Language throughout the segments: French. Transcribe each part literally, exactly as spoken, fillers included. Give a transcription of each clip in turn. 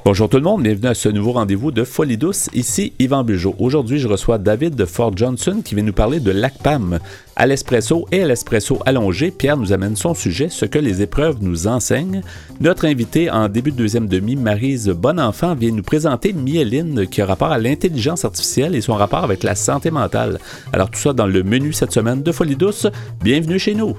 Bonjour tout le monde, bienvenue à ce nouveau rendez-vous de Folie douce. Ici Yvan Bugeaud. Aujourd'hui, je reçois David de Fort Johnson qui vient nous parler de l'A C P A M. À l'espresso et à l'espresso allongé, Pierre nous amène son sujet, ce que les épreuves nous enseignent. Notre invité en début de deuxième demi, Maryse Bonenfant, vient nous présenter Myéline qui a rapport à l'intelligence artificielle et son rapport avec la santé mentale. Alors tout ça dans le menu cette semaine de Folie douce. Bienvenue chez nous.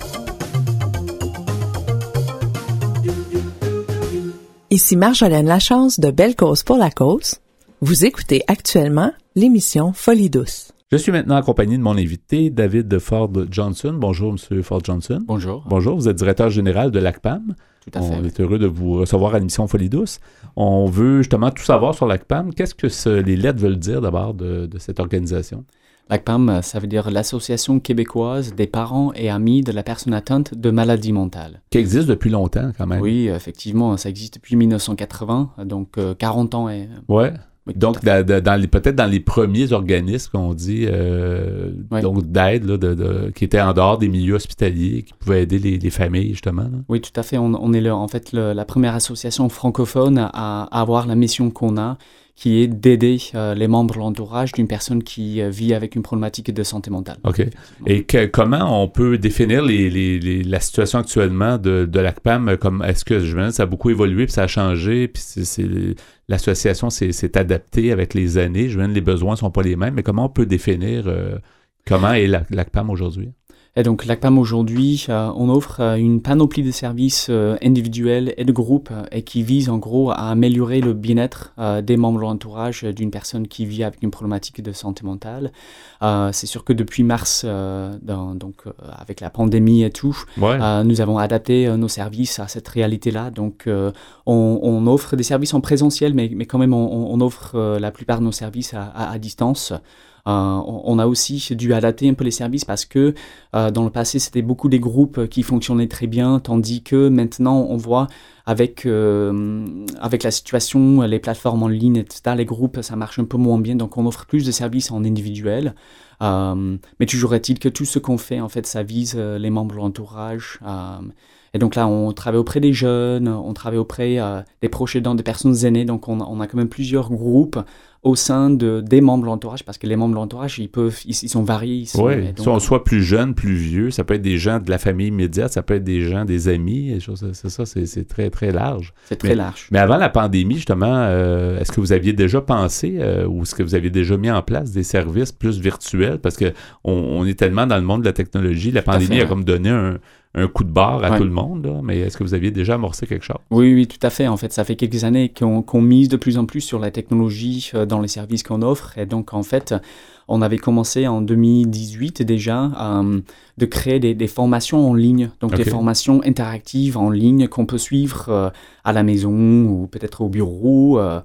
Ici Marjolaine Lachance de Belle Cause pour la cause. Vous écoutez actuellement l'émission Folie douce. Je suis maintenant accompagné de mon invité, David de Fort Johnson. Bonjour, M. Fort Johnson. Bonjour. Bonjour, vous êtes directeur général de l'A C P A M. Tout à fait. On est heureux de vous recevoir à l'émission Folie douce. On veut justement tout savoir sur l'A C P A M. Qu'est-ce que ce, les lettres veulent dire d'abord de, de cette organisation? L'A C P A M, ça veut dire l'Association québécoise des parents et amis de la personne atteinte de maladies mentales. Qui existe depuis longtemps quand même. Oui, effectivement, ça existe depuis dix-neuf cent quatre-vingts, donc euh, quarante ans. Et... Ouais. Oui, donc, dans, dans les, peut-être dans les premiers organismes qu'on dit, euh, ouais. donc d'aide, là, de, de, qui étaient en dehors des milieux hospitaliers, qui pouvaient aider les, les familles, justement. Là. Oui, tout à fait. On, on est le, en fait le, la première association francophone à, à avoir la mission qu'on a, qui est d'aider euh, les membres de l'entourage d'une personne qui euh, vit avec une problématique de santé mentale. OK. Et que, comment on peut définir les, les, les, la situation actuellement de, de l'A C P A M? Comme, est-ce que, je me dis, ça a beaucoup évolué, puis ça a changé, puis c'est, c'est, l'association s'est, s'est adaptée avec les années. Je me dis, les besoins ne sont pas les mêmes, mais comment on peut définir euh, comment est l'A C P A M aujourd'hui? Et donc, l'A C P A M aujourd'hui, euh, on offre euh, une panoplie de services euh, individuels et de groupes euh, et qui visent en gros à améliorer le bien-être euh, des membres de l'entourage d'une personne qui vit avec une problématique de santé mentale. Euh, c'est sûr que depuis mars, euh, dans, donc euh, avec la pandémie et tout, ouais. euh, nous avons adapté euh, nos services à cette réalité-là. Donc, euh, on, on offre des services en présentiel, mais, mais quand même, on, on offre euh, la plupart de nos services à, à, à distance. Euh, on, on a aussi dû adapter un peu les services parce que euh, dans le passé, c'était beaucoup des groupes qui fonctionnaient très bien, tandis que maintenant, on voit avec, euh, avec la situation, les plateformes en ligne, et cetera, les groupes, ça marche un peu moins bien, donc on offre plus de services en individuel. Euh, mais toujours est-il que tout ce qu'on fait, en fait, ça vise euh, les membres de l'entourage. Euh, et donc là, on travaille auprès des jeunes, on travaille auprès euh, des proches aidants, des personnes aînées, donc on, on a quand même plusieurs groupes au sein de, des membres de l'entourage, parce que les membres de l'entourage, ils, peuvent, ils, ils sont variés. Ils sont, oui, donc, soit, soit plus jeunes, plus vieux, ça peut être des gens de la famille immédiate, ça peut être des gens, des amis, c'est ça, c'est, c'est très, très large. C'est très mais, large. Mais avant la pandémie, justement, euh, est-ce que vous aviez déjà pensé euh, ou est-ce que vous aviez déjà mis en place des services plus virtuels? Parce qu'on on est tellement dans le monde de la technologie, la pandémie fait, a ouais. comme donné un... un coup de barre à ouais. tout le monde, là, mais est-ce que vous aviez déjà amorcé quelque chose? Oui, oui, tout à fait. En fait, ça fait quelques années qu'on, qu'on mise de plus en plus sur la technologie euh, dans les services qu'on offre. Et donc, en fait, on avait commencé en deux mille dix-huit déjà euh, de créer des, des formations en ligne. Donc, okay. des formations interactives en ligne qu'on peut suivre euh, à la maison ou peut-être au bureau. Euh, euh,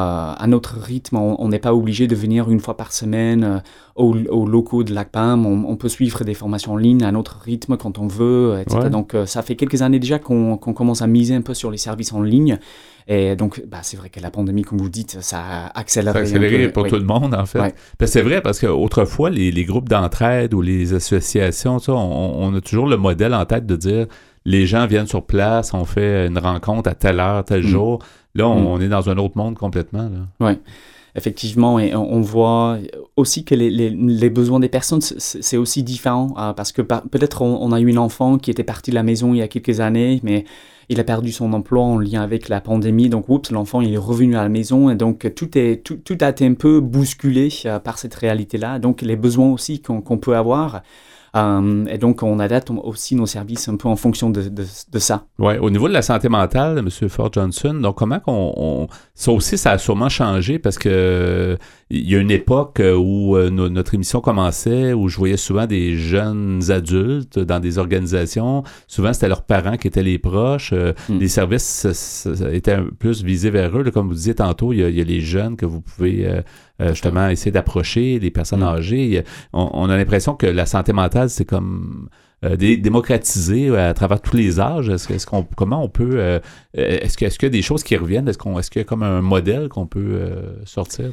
à notre rythme, on n'est pas obligé de venir une fois par semaine euh, aux, aux locaux de l'A C P A M. On, on peut suivre des formations en ligne à notre rythme quand on veut, et cetera. Ouais. Donc, euh, ça fait quelques années déjà qu'on, qu'on commence à miser un peu sur les services en ligne. Et donc, bah, c'est vrai que la pandémie, comme vous dites, ça a accéléré. Ça a accéléré pour oui. tout le monde, en fait. Ouais. Ben, c'est vrai, parce qu'autrefois, les, les groupes d'entraide ou les associations, ça, on, on a toujours le modèle en tête de dire les gens viennent sur place, on fait une rencontre à telle heure, tel mmh. jour. Là, on, mmh. on est dans un autre monde complètement. Oui. Effectivement, et on voit aussi que les, les, les besoins des personnes, c'est aussi différent, euh, parce que par, peut-être on, on a eu un enfant qui était parti de la maison il y a quelques années, mais il a perdu son emploi en lien avec la pandémie, donc oups, l'enfant il est revenu à la maison, et donc tout, est, tout, tout a été un peu bousculé euh, par cette réalité-là, donc les besoins aussi qu'on, qu'on peut avoir. Um, et donc, on adapte aussi nos services un peu en fonction de, de, de ça. Oui, au niveau de la santé mentale, M. Fort Johnson, donc comment qu'on... On, ça aussi, ça a sûrement changé parce que euh, il y a une époque où euh, no, notre émission commençait, où je voyais souvent des jeunes adultes dans des organisations. Souvent, c'était leurs parents qui étaient les proches. Euh, mm. Les services ça, ça étaient un peu plus visés vers eux. Là, comme vous disiez tantôt, il y a, il y a les jeunes que vous pouvez... Euh, Euh, justement, essayer d'approcher les personnes mmh. âgées. On, on a l'impression que la santé mentale, c'est comme euh, dé- démocratisé à travers tous les âges. Est-ce, est-ce qu'on, comment on peut... Euh, est-ce, que, est-ce qu'il y a des choses qui reviennent? Est-ce, qu'on, est-ce qu'il y a comme un modèle qu'on peut euh, sortir de...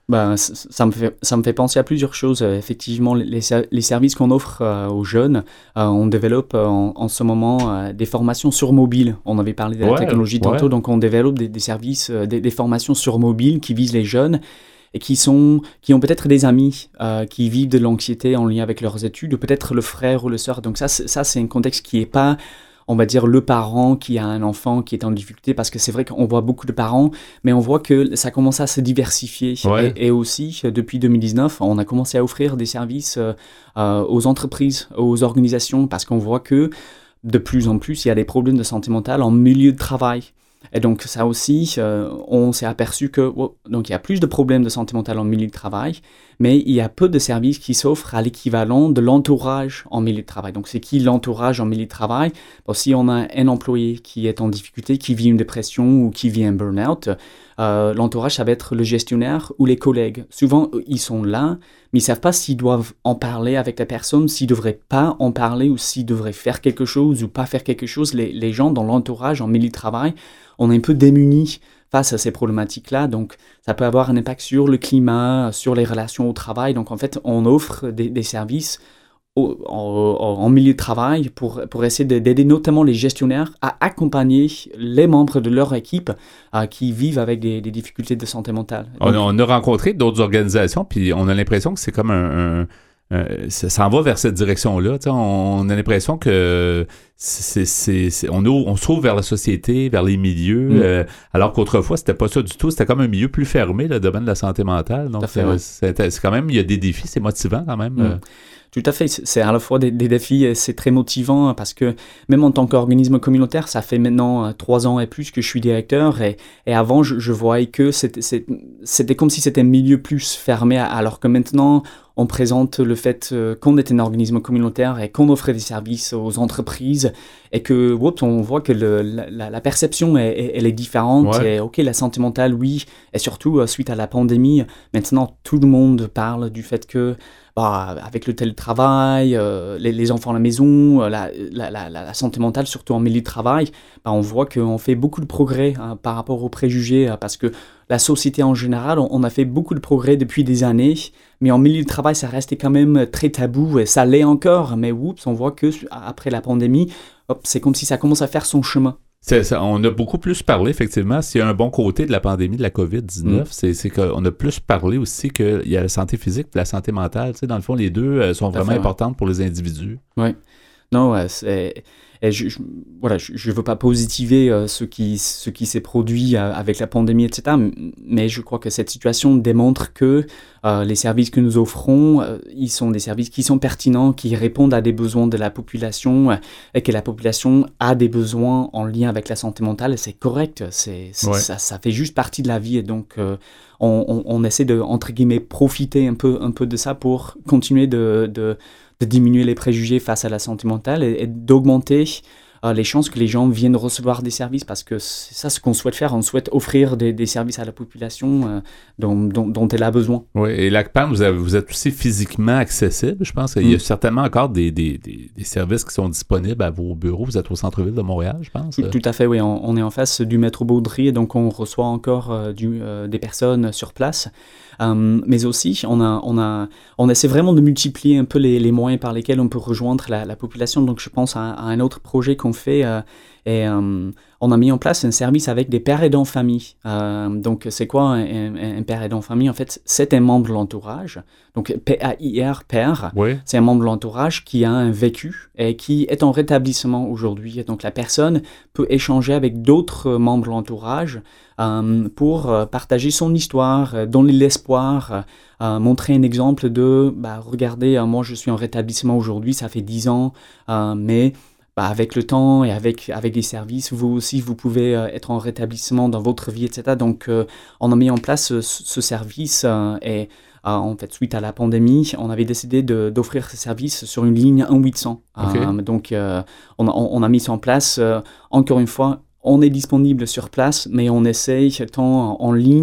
Ben, ça me fait, ça me fait penser à plusieurs choses. Euh, effectivement, les, les services qu'on offre euh, aux jeunes, euh, on développe euh, en, en ce moment euh, des formations sur mobile. On avait parlé de la Ouais, technologie tantôt, ouais. donc on développe des, des services, euh, des, des formations sur mobile qui visent les jeunes et qui, sont, qui ont peut-être des amis euh, qui vivent de l'anxiété en lien avec leurs études, ou peut-être le frère ou le sœur. Donc ça, c'est, ça, c'est un contexte qui n'est pas, on va dire, le parent qui a un enfant qui est en difficulté, parce que c'est vrai qu'on voit beaucoup de parents, mais on voit que ça commence à se diversifier. Ouais. Et, et aussi, depuis deux mille dix-neuf, on a commencé à offrir des services euh, euh, aux entreprises, aux organisations, parce qu'on voit que de plus en plus, il y a des problèmes de santé mentale en milieu de travail. Et donc ça aussi, euh, on s'est aperçu que oh, donc il y a plus de problèmes de santé mentale en milieu de travail, mais il y a peu de services qui s'offrent à l'équivalent de l'entourage en milieu de travail. Donc c'est qui l'entourage en milieu de travail? Bon, si on a un employé qui est en difficulté, qui vit une dépression ou qui vit un burn-out, euh, l'entourage, ça va être le gestionnaire ou les collègues. Souvent, ils sont là, mais ils ne savent pas s'ils doivent en parler avec la personne, s'ils ne devraient pas en parler, ou s'ils devraient faire quelque chose ou pas faire quelque chose. Les, les gens dans l'entourage en milieu de travail, on est un peu démunis face à ces problématiques-là, donc ça peut avoir un impact sur le climat, sur les relations au travail. Donc en fait, on offre des, des services au, en, en milieu de travail pour, pour essayer d'aider notamment les gestionnaires à accompagner les membres de leur équipe euh, qui vivent avec des, des difficultés de santé mentale. Donc, On, on a rencontré d'autres organisations, puis on a l'impression que c'est comme un... un... Euh, ça s'en va vers cette direction-là. On, on a l'impression que c'est, c'est, c'est, on, on se trouve vers la société, vers les milieux, mm. euh, alors qu'autrefois, c'était pas ça du tout. C'était comme un milieu plus fermé, le domaine de la santé mentale. Donc, fait, c'est, ouais. c'est, c'est quand même, il y a des défis, c'est motivant quand même. Mm. Euh. Tout à fait, c'est à la fois des, des défis et c'est très motivant, parce que même en tant qu'organisme communautaire, ça fait maintenant trois ans et plus que je suis directeur, et, et avant je, je voyais que c'était, c'était comme si c'était un milieu plus fermé, alors que maintenant on présente le fait qu'on est un organisme communautaire et qu'on offrait des services aux entreprises, et que whoops, on voit que le, la, la perception est, est, elle est différente. Ouais. Et ok, la santé mentale, oui, et surtout suite à la pandémie, maintenant tout le monde parle du fait que bah, avec le télétravail, euh, les, les enfants à la maison, la, la, la, la santé mentale, surtout en milieu de travail, bah, on voit qu'on fait beaucoup de progrès hein, par rapport aux préjugés, hein, parce que la société en général, on, on a fait beaucoup de progrès depuis des années, mais en milieu de travail, ça restait quand même très tabou, et ça l'est encore, mais oups, on voit que après la pandémie, hop, c'est comme si ça commence à faire son chemin. C'est, ça, on a beaucoup plus parlé, effectivement. S'il y a un bon côté de la pandémie de la covid dix-neuf, mm. c'est, c'est qu'on a plus parlé aussi qu'il y a la santé physique et la santé mentale. Tu sais, dans le fond, les deux euh, sont vraiment fait, importantes ouais. pour les individus. Oui. Non, ouais, c'est... Et je, je, voilà, je ne veux pas positiver euh, ce, qui, ce qui s'est produit euh, avec la pandémie, et cetera. Mais je crois que cette situation démontre que euh, les services que nous offrons, euh, ils sont des services qui sont pertinents, qui répondent à des besoins de la population, euh, et que la population a des besoins en lien avec la santé mentale. Et c'est correct, c'est, c'est, ouais. ça, ça fait juste partie de la vie. Et donc, euh, on, on, on essaie de, entre guillemets, profiter un peu, un peu de ça pour continuer de... de de diminuer les préjugés face à la santé mentale et, et d'augmenter euh, les chances que les gens viennent recevoir des services, parce que c'est ça ce qu'on souhaite faire, on souhaite offrir des, des services à la population euh, dont, dont, dont elle a besoin. Oui, et l'A C P A M, vous, avez, vous êtes aussi physiquement accessible, je pense qu'il mm. y a certainement encore des, des, des, des services qui sont disponibles à vos bureaux, vous êtes au centre-ville de Montréal, je pense. Tout, tout à fait, oui, on, on est en face du métro Baudry, et donc on reçoit encore euh, du, euh, des personnes sur place. Um, mais aussi, on, a, on, a, on essaie vraiment de multiplier un peu les, les moyens par lesquels on peut rejoindre la, la population. Donc, je pense à, à un autre projet qu'on fait. Euh, et um, on a mis en place un service avec des pères aidants famille. Euh, donc, c'est quoi un, un, un père aidant famille? En fait, c'est un membre de l'entourage. Donc, P A I R, père, oui. C'est un membre de l'entourage qui a un vécu et qui est en rétablissement aujourd'hui. Donc, la personne peut échanger avec d'autres membres de l'entourage euh, pour partager son histoire, donner l'espoir, euh, montrer un exemple de bah, « Regardez, euh, moi, je suis en rétablissement aujourd'hui, ça fait dix ans, euh, mais... » Bah, avec le temps et avec, avec les services, vous aussi, vous pouvez euh, être en rétablissement dans votre vie, et cetera. Donc, euh, on a mis en place ce, ce service euh, et euh, en fait, suite à la pandémie, on avait décidé de, d'offrir ce service sur une ligne un huit cents. Okay. Euh, donc, euh, on, a, on a mis ça en place, euh, encore une fois, on est disponible sur place, mais on essaye tant en ligne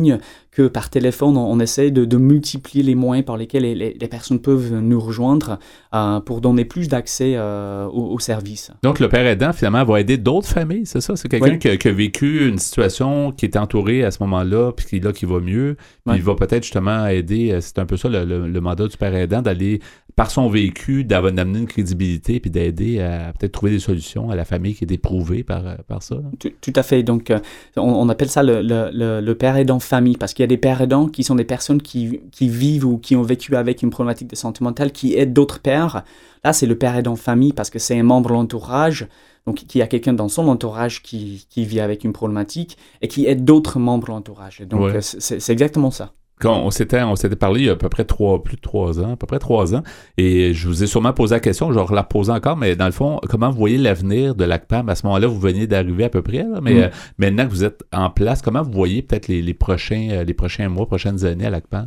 que par téléphone, on, on essaie de, de multiplier les moyens par lesquels les, les, les personnes peuvent nous rejoindre euh, pour donner plus d'accès euh, aux, aux services. Donc, le père aidant, finalement, va aider d'autres familles, c'est ça? C'est quelqu'un oui. qui, a, qui a vécu une situation qui est entourée à ce moment-là, puis qui, là, qui va mieux, puis oui. il va peut-être justement aider, c'est un peu ça le, le, le mandat du père aidant, d'aller, par son vécu, d'amener une crédibilité, puis d'aider à peut-être trouver des solutions à la famille qui est éprouvée par, par ça. Tout, tout à fait. Donc, euh, on, on appelle ça le, le, le, le père aidant famille, parce qu'il y a des pères aidants qui sont des personnes qui, qui vivent ou qui ont vécu avec une problématique de santé mentale, qui aident d'autres pères. Là, c'est le père aidant famille, parce que c'est un membre de l'entourage, donc qui a quelqu'un dans son entourage qui, qui vit avec une problématique et qui aide d'autres membres de l'entourage. Donc, ouais. c'est, c'est exactement ça. Quand on s'était, on s'était parlé il y a à peu près trois, plus de trois ans, à peu près trois ans, et je vous ai sûrement posé la question, je vais la reposer encore, mais dans le fond, comment vous voyez l'avenir de l'A C P A M? À ce moment-là, vous veniez d'arriver à peu près, là, mais mm. euh, maintenant que vous êtes en place, comment vous voyez peut-être les, les, prochains, euh, les prochains mois, prochaines années à l'A C P A M?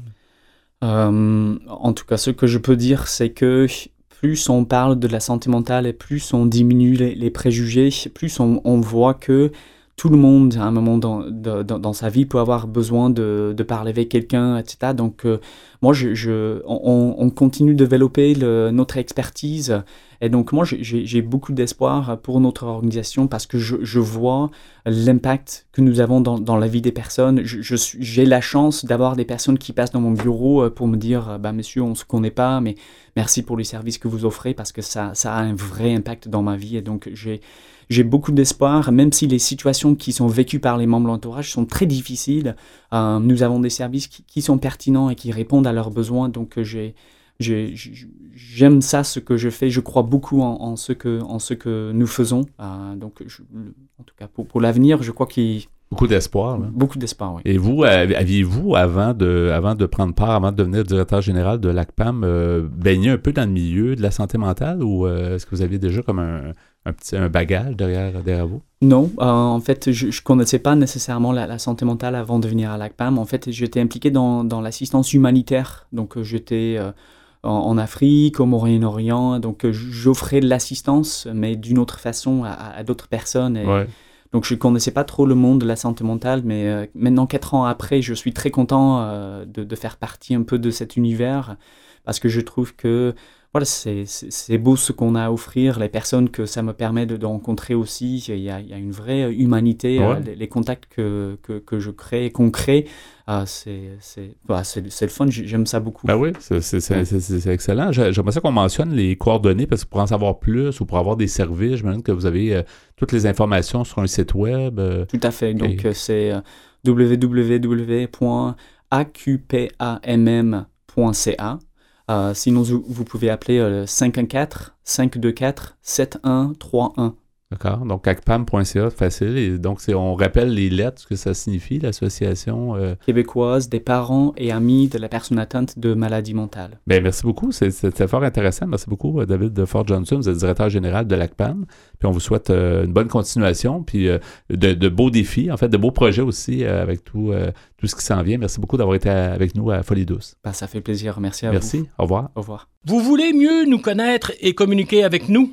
Euh, en tout cas, ce que je peux dire, c'est que plus on parle de la santé mentale et plus on diminue les, les préjugés, plus on, on voit que tout le monde, à un moment dans, dans, dans sa vie, peut avoir besoin de, de parler avec quelqu'un, et cetera. Donc, euh, moi, je, je, on, on continue de développer le, notre expertise. Et donc, moi, j'ai, j'ai beaucoup d'espoir pour notre organisation parce que je, je vois l'impact que nous avons dans, dans la vie des personnes. Je, je suis, j'ai la chance d'avoir des personnes qui passent dans mon bureau pour me dire bah, « Monsieur, on ne se connaît pas, mais merci pour les services que vous offrez parce que ça, ça a un vrai impact dans ma vie. » Et donc, j'ai... J'ai beaucoup d'espoir, même si les situations qui sont vécues par les membres de l'entourage sont très difficiles. Euh, nous avons des services qui, qui sont pertinents et qui répondent à leurs besoins. Donc, j'ai, j'ai, j'aime ça, ce que je fais. Je crois beaucoup en, en, ce, que, en ce que nous faisons. Euh, donc, je, en tout cas, pour, pour l'avenir, je crois qu'il... Beaucoup d'espoir. Là. Beaucoup d'espoir, oui. Et vous, aviez-vous, avant de, avant de prendre part, avant de devenir directeur général de l'A C P A M, euh, baigné un peu dans le milieu de la santé mentale ou euh, est-ce que vous aviez déjà comme un, un petit un bagage derrière, derrière vous? Non, euh, en fait, je ne connaissais pas nécessairement la, la santé mentale avant de venir à l'A C P A M. En fait, j'étais impliqué dans, dans l'assistance humanitaire. Donc, euh, j'étais euh, en, en Afrique, au Moyen-Orient. Donc, euh, j'offrais de l'assistance, mais d'une autre façon à, à d'autres personnes. Et, ouais. Donc, je ne connaissais pas trop le monde de la santé mentale, mais euh, maintenant, quatre ans après, je suis très content euh, de, de faire partie un peu de cet univers parce que je trouve que voilà, c'est, c'est, c'est beau ce qu'on a à offrir, les personnes que ça me permet de, de rencontrer aussi. Il y a, il y a une vraie humanité, ouais. euh, les, les contacts que, que, que je crée, qu'on crée, euh, c'est, c'est, bah, c'est, c'est le fun, j'aime ça beaucoup. Ben oui, c'est, c'est, c'est, c'est, c'est excellent. J'aimerais ça qu'on mentionne les coordonnées, parce que pour en savoir plus ou pour avoir des services, je me demande que vous avez euh, toutes les informations sur un site web. Euh, Tout à fait, donc et... c'est euh, w w w point a q p a m m point c a. Euh, sinon, vous, vous pouvez appeler euh, cinq un quatre, cinq deux quatre, sept un trois un. D'accord. Donc, a c p a m point c a, facile. Et donc, c'est, on rappelle les lettres, ce que ça signifie, l'association euh... québécoise des parents et amis de la personne atteinte de maladie mentale. Bien, merci beaucoup. C'est, c'était fort intéressant. Merci beaucoup, David de Fort Johnson. Vous êtes directeur général de l'A C P A M. Puis, on vous souhaite euh, une bonne continuation. Puis, euh, de, de beaux défis, en fait, de beaux projets aussi euh, avec tout, euh, tout ce qui s'en vient. Merci beaucoup d'avoir été avec nous à Folie Douce. Ben, ça fait plaisir. Merci à merci. vous. Merci. Au revoir. Au revoir. Vous voulez mieux nous connaître et communiquer avec nous?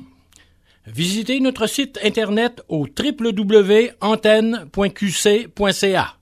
Visitez notre site internet au w w w point antenne point q c point c a.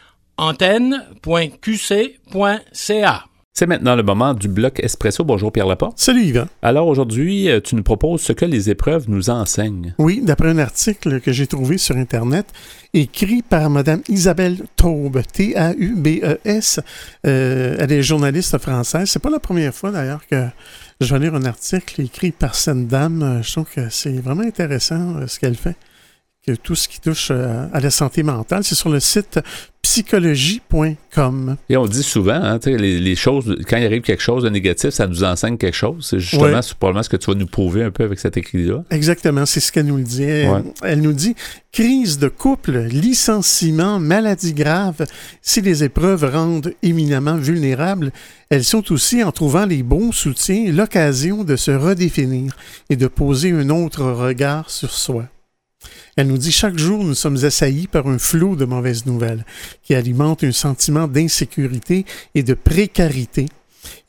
antenne point q c point c a. C'est maintenant le moment du bloc Espresso. Bonjour Pierre Laporte. Salut Yvan. Alors aujourd'hui, tu nous proposes ce que les épreuves nous enseignent. Oui, d'après un article que j'ai trouvé sur Internet, écrit par Mme Isabelle Taube, T A U B E S. Euh, elle est journaliste française. C'est pas la première fois d'ailleurs que je vais lire un article écrit par cette dame. Je trouve que c'est vraiment intéressant euh, ce qu'elle fait. Que tout ce qui touche euh, à la santé mentale, c'est sur le site psychologie point com. Et on dit souvent, hein, les, les choses, quand il arrive quelque chose de négatif, ça nous enseigne quelque chose. C'est justement ouais. c'est probablement ce que tu vas nous prouver un peu avec cet écrit-là. Exactement, c'est ce qu'elle nous dit. Elle, ouais. elle nous dit « Crise de couple, licenciement, maladie grave, si les épreuves rendent éminemment vulnérables, elles sont aussi, en trouvant les bons soutiens, l'occasion de se redéfinir et de poser un autre regard sur soi. » Elle nous dit « Chaque jour, nous sommes assaillis par un flot de mauvaises nouvelles qui alimente un sentiment d'insécurité et de précarité.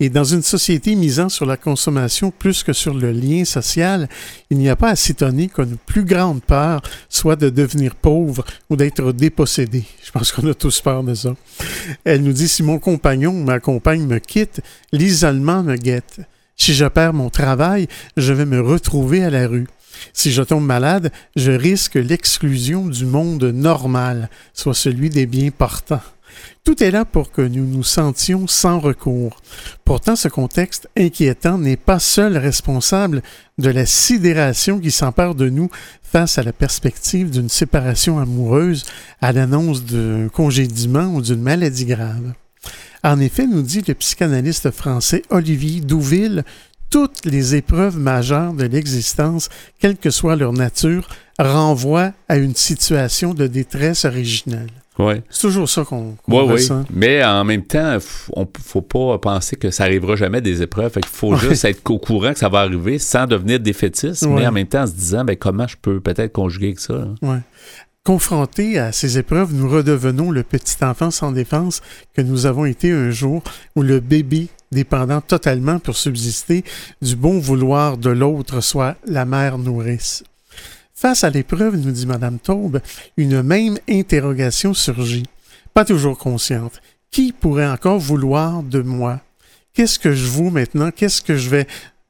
Et dans une société misant sur la consommation plus que sur le lien social, il n'y a pas à s'étonner qu'une plus grande peur soit de devenir pauvre ou d'être dépossédé. Je pense qu'on a tous peur de ça. Elle nous dit, si mon compagnon ou ma compagne me quitte, l'isolement me guette. Si je perds mon travail, je vais me retrouver à la rue. Si je tombe malade, je risque l'exclusion du monde normal, soit celui des bien portants. Tout est là pour que nous nous sentions sans recours. Pourtant, ce contexte inquiétant n'est pas seul responsable de la sidération qui s'empare de nous face à la perspective d'une séparation amoureuse, à l'annonce d'un congédiement ou d'une maladie grave. En effet, nous dit le psychanalyste français Olivier Douville, toutes les épreuves majeures de l'existence, quelle que soit leur nature, renvoient à une situation de détresse originelle. Ouais. C'est toujours ça qu'on, qu'on ouais, ressent. Oui. Mais en même temps, il ne faut pas penser que ça n'arrivera jamais des épreuves. Il faut ouais. juste être au courant que ça va arriver sans devenir défaitiste, ouais. mais en même temps en se disant ben, comment je peux peut-être conjuguer avec ça. Ouais. Confrontés à ces épreuves, nous redevenons le petit enfant sans défense que nous avons été un jour, ou le bébé dépendant totalement pour subsister du bon vouloir de l'autre, soit la mère nourrice. Face à l'épreuve, nous dit Mme Taube, une même interrogation surgit, pas toujours consciente. Qui pourrait encore vouloir de moi? Qu'est-ce que je vaux maintenant? Qu'est-ce que je vais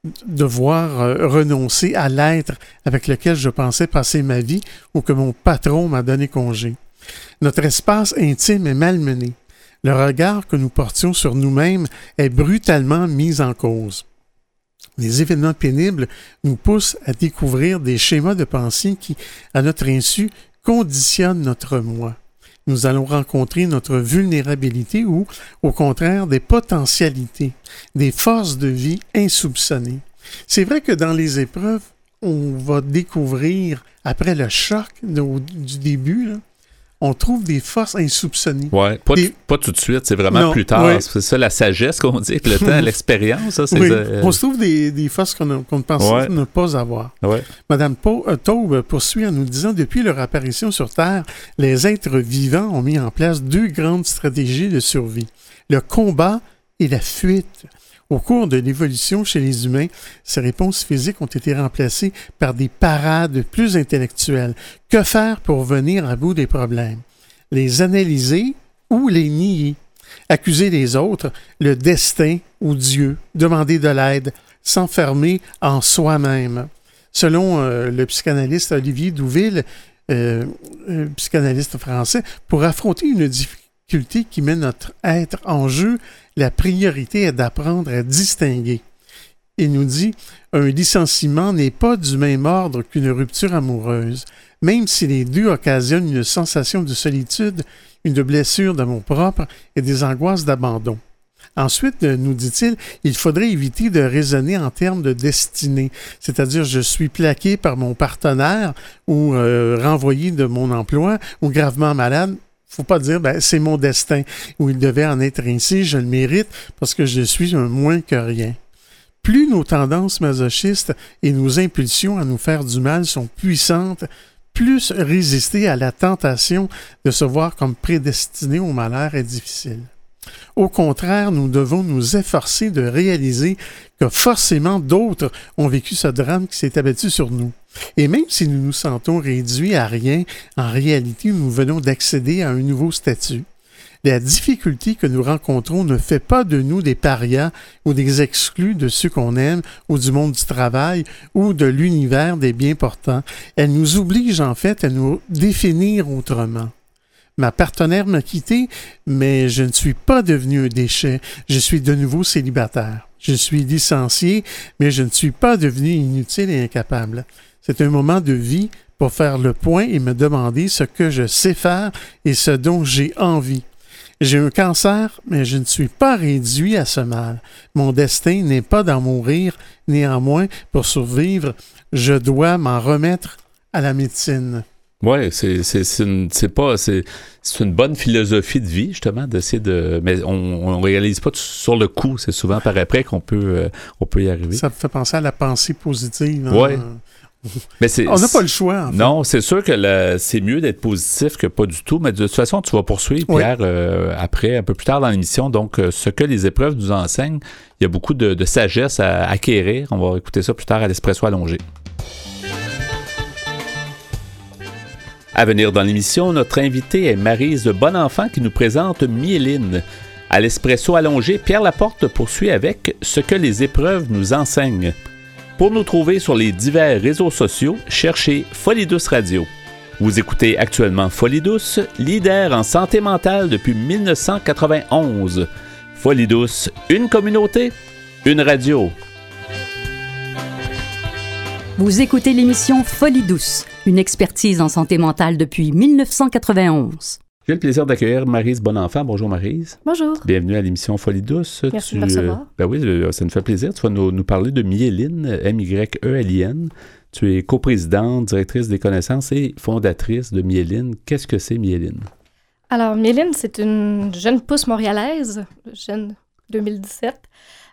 devoir euh, renoncer à l'être avec lequel je pensais passer ma vie ou que mon patron m'a donné congé? Notre espace intime est malmené. Le regard que nous portions sur nous-mêmes est brutalement mis en cause. Les événements pénibles nous poussent à découvrir des schémas de pensée qui, à notre insu, conditionnent notre moi. Nous allons rencontrer notre vulnérabilité ou, au contraire, des potentialités, des forces de vie insoupçonnées. C'est vrai que dans les épreuves, on va découvrir, après le choc de, du début, là, on trouve des forces insoupçonnées. Oui, pas, des... pas tout de suite, c'est vraiment non, plus tard. Ouais. C'est ça la sagesse qu'on dit, le temps, l'expérience. Ça, c'est oui, euh... on se trouve des, des forces qu'on, a, qu'on ne pensait ouais. ne pas avoir. Ouais. Madame Taube poursuit en nous disant, depuis leur apparition sur Terre, les êtres vivants ont mis en place deux grandes stratégies de survie, le combat et la fuite. Au cours de l'évolution chez les humains, ces réponses physiques ont été remplacées par des parades plus intellectuelles. Que faire pour venir à bout des problèmes? Les analyser ou les nier? Accuser les autres, le destin ou Dieu, demander de l'aide, s'enfermer en soi-même. Selon euh, le psychanalyste Olivier Douville, euh, euh, psychanalyste français, pour affronter une difficulté qui met notre être en jeu, la priorité est d'apprendre à distinguer. Il nous dit « Un licenciement n'est pas du même ordre qu'une rupture amoureuse, même si les deux occasionnent une sensation de solitude, une blessure d'amour-propre et des angoisses d'abandon. » Ensuite, nous dit-il, il faudrait éviter de raisonner en termes de destinée, c'est-à-dire je suis plaqué par mon partenaire ou euh, renvoyé de mon emploi ou gravement malade. Faut pas dire, ben, c'est mon destin, ou il devait en être ainsi, je le mérite parce que je suis un moins que rien. Plus nos tendances masochistes et nos impulsions à nous faire du mal sont puissantes, plus résister à la tentation de se voir comme prédestiné au malheur est difficile. Au contraire, nous devons nous efforcer de réaliser que forcément d'autres ont vécu ce drame qui s'est abattu sur nous. Et même si nous nous sentons réduits à rien, en réalité, nous venons d'accéder à un nouveau statut. La difficulté que nous rencontrons ne fait pas de nous des parias ou des exclus de ceux qu'on aime ou du monde du travail ou de l'univers des bien portants. Elle nous oblige en fait à nous définir autrement. Ma partenaire m'a quitté, mais je ne suis pas devenu un déchet. Je suis de nouveau célibataire. Je suis licencié, mais je ne suis pas devenu inutile et incapable. C'est un moment de vie pour faire le point et me demander ce que je sais faire et ce dont j'ai envie. J'ai un cancer, mais je ne suis pas réduit à ce mal. Mon destin n'est pas d'en mourir, néanmoins, pour survivre, je dois m'en remettre à la médecine. Oui, c'est, c'est, c'est, une, c'est pas c'est, c'est une bonne philosophie de vie, justement, d'essayer de. Mais on ne réalise pas sur le coup, c'est souvent par après qu'on peut, euh, on peut y arriver. Ça me fait penser à la pensée positive. Hein? Oui. Mais c'est, on n'a pas le choix. En fait. Non, c'est sûr que le, c'est mieux d'être positif que pas du tout, mais de toute façon, tu vas poursuivre, Pierre, oui. euh, après, un peu plus tard dans l'émission. Donc, euh, ce que les épreuves nous enseignent, il y a beaucoup de, de sagesse à acquérir. On va écouter ça plus tard à l'Espresso allongé. À venir dans l'émission, notre invitée est Maryse Bonenfant qui nous présente Myéline. À l'Espresso allongé, Pierre Laporte poursuit avec « Ce que les épreuves nous enseignent ». Pour nous trouver sur les divers réseaux sociaux, cherchez Folie Douce Radio. Vous écoutez actuellement Folie Douce, leader en santé mentale depuis dix-neuf cent quatre-vingt-onze. Folie Douce, une communauté, une radio. Vous écoutez l'émission Folie Douce, une expertise en santé mentale depuis dix-neuf cent quatre-vingt-onze. J'ai le plaisir d'accueillir Maryse Bonenfant. Bonjour Maryse. Bonjour. Bienvenue à l'émission Folie Douce. Merci tu, de me recevoir. Euh, ben oui, ça nous fait plaisir. Tu vas nous, nous parler de Myéline, M Y E L I N. Tu es coprésidente, directrice des connaissances et fondatrice de Myéline. Qu'est-ce que c'est Myéline? Alors, Myéline, c'est une jeune pousse montréalaise, jeune deux mille dix-sept,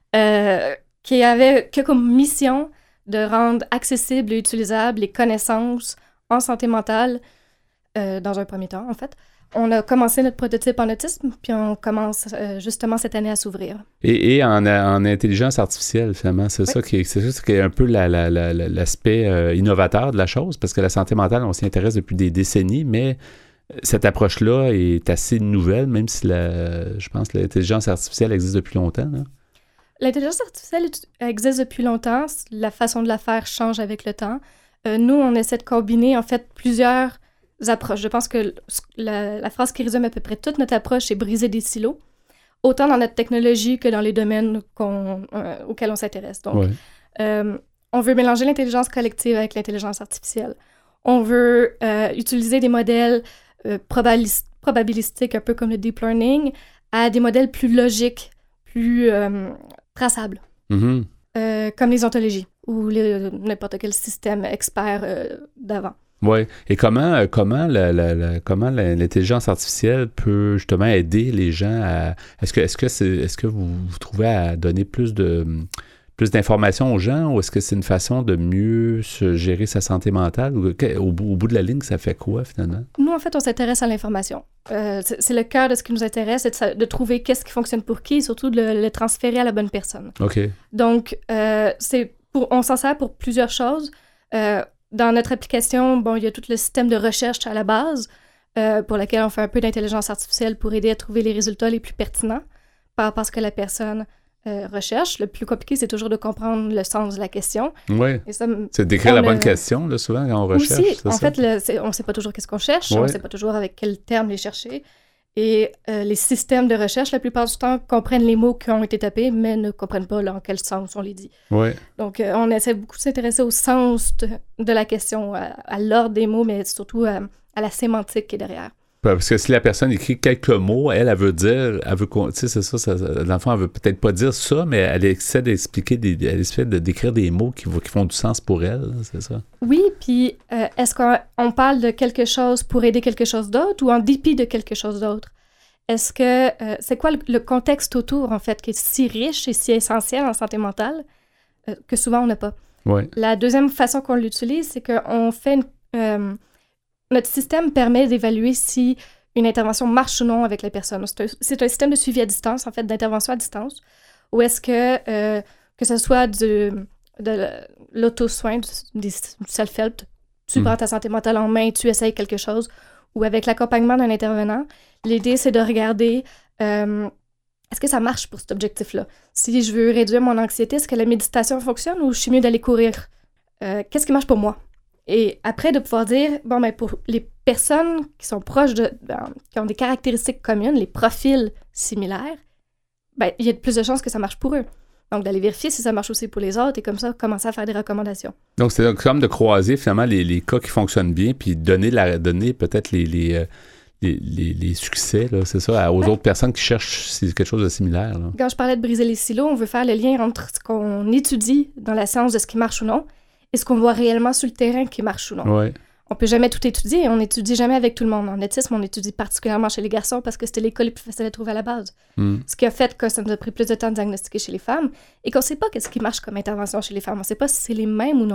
euh, qui avait que comme mission de rendre accessibles et utilisables les connaissances en santé mentale, euh, dans un premier temps, en fait. On a commencé notre prototype en autisme, puis on commence euh, justement cette année à s'ouvrir. Et, et en, en intelligence artificielle, finalement, c'est, oui. ça, qui est, c'est ça qui est un peu la, la, la, l'aspect euh, innovateur de la chose, parce que la santé mentale, on s'y intéresse depuis des décennies, mais cette approche-là est assez nouvelle, même si la, je pense que l'intelligence artificielle existe depuis longtemps. Là. L'intelligence artificielle existe depuis longtemps. La façon de la faire change avec le temps. Euh, nous, on essaie de combiner, en fait, plusieurs approches. Je pense que la, la phrase qui résume à peu près toute notre approche, c'est briser des silos, autant dans notre technologie que dans les domaines qu'on, euh, auxquels on s'intéresse. Donc, ouais. euh, on veut mélanger l'intelligence collective avec l'intelligence artificielle. On veut euh, utiliser des modèles euh, probalis- probabilistiques, un peu comme le deep learning, à des modèles plus logiques, plus euh, traçables, mm-hmm. euh, comme les ontologies ou les, n'importe quel système expert euh, d'avant. Oui. Et comment, comment, la, la, la, comment la, l'intelligence artificielle peut justement aider les gens à... Est-ce que, est-ce que, c'est, est-ce que vous, vous trouvez à donner plus, de, plus d'informations aux gens ou est-ce que c'est une façon de mieux se gérer sa santé mentale? Ou, au, au bout de la ligne, ça fait quoi finalement? Nous, en fait, on s'intéresse à l'information. Euh, c'est, c'est le cœur de ce qui nous intéresse, c'est de, de trouver qu'est-ce qui fonctionne pour qui et surtout de le, le transférer à la bonne personne. OK. Donc, euh, c'est pour, on s'en sert pour plusieurs choses. Euh, Dans notre application, bon, il y a tout le système de recherche à la base euh, pour lequel on fait un peu d'intelligence artificielle pour aider à trouver les résultats les plus pertinents par rapport à ce que la personne euh, recherche. Le plus compliqué, c'est toujours de comprendre le sens de la question. Oui, c'est d'écrire la bonne le... question, là, souvent, quand on recherche. Aussi, c'est en ça? fait, le, c'est, on ne sait pas toujours qu'est-ce qu'on cherche, ouais. On ne sait pas toujours avec quel terme les chercher. Et euh, les systèmes de recherche, la plupart du temps, comprennent les mots qui ont été tapés, mais ne comprennent pas là, en quel sens on les dit. Ouais. Donc, euh, on essaie beaucoup de s'intéresser au sens de, de la question, à, à l'ordre des mots, mais surtout à, à la sémantique qui est derrière. Parce que si la personne écrit quelques mots, elle, elle veut dire, elle veut, tu sais, c'est ça, ça, l'enfant, elle veut peut-être pas dire ça, mais elle essaie d'expliquer, des, elle essaie de, d'écrire des mots qui, qui font du sens pour elle, c'est ça? Oui, puis euh, est-ce qu'on parle de quelque chose pour aider quelque chose d'autre ou en dépit de quelque chose d'autre? Est-ce que, euh, c'est quoi le, le contexte autour, en fait, qui est si riche et si essentiel en santé mentale euh, que souvent on n'a pas? Ouais. La deuxième façon qu'on l'utilise, c'est qu'on fait une... Euh, notre système permet d'évaluer si une intervention marche ou non avec la personne. C'est un, c'est un système de suivi à distance, en fait, d'intervention à distance, où est-ce que, euh, que ce soit du, de l'auto-soin, du, du self-help, tu mmh. prends ta santé mentale en main, tu essayes quelque chose, ou avec l'accompagnement d'un intervenant, l'idée, c'est de regarder euh, est-ce que ça marche pour cet objectif-là? Si je veux réduire mon anxiété, est-ce que la méditation fonctionne ou je suis mieux d'aller courir? Euh, qu'est-ce qui marche pour moi? Et après, de pouvoir dire, bon, ben pour les personnes qui sont proches de, ben, qui ont des caractéristiques communes, les profils similaires, ben, il y a de plus de chances que ça marche pour eux. Donc, d'aller vérifier si ça marche aussi pour les autres et comme ça, commencer à faire des recommandations. Donc, c'est comme de croiser finalement les, les cas qui fonctionnent bien puis donner, la, donner peut-être les, les, euh, les, les, les succès, là, c'est ça, aux ouais. autres personnes qui cherchent quelque chose de similaire. Là. Quand je parlais de briser les silos, on veut faire le lien entre ce qu'on étudie dans la science de ce qui marche ou non et ce qu'on voit réellement sur le terrain qui marche ou non. Ouais. On peut jamais tout étudier, on n'étudie jamais avec tout le monde. En autisme, on étudie particulièrement chez les garçons parce que c'était l'école les plus facile à trouver à la base. Mm. Ce qui a fait que ça nous a pris plus de temps de diagnostiquer chez les femmes et qu'on ne sait pas qu'est-ce qui marche comme intervention chez les femmes. On ne sait pas si c'est les mêmes ou non.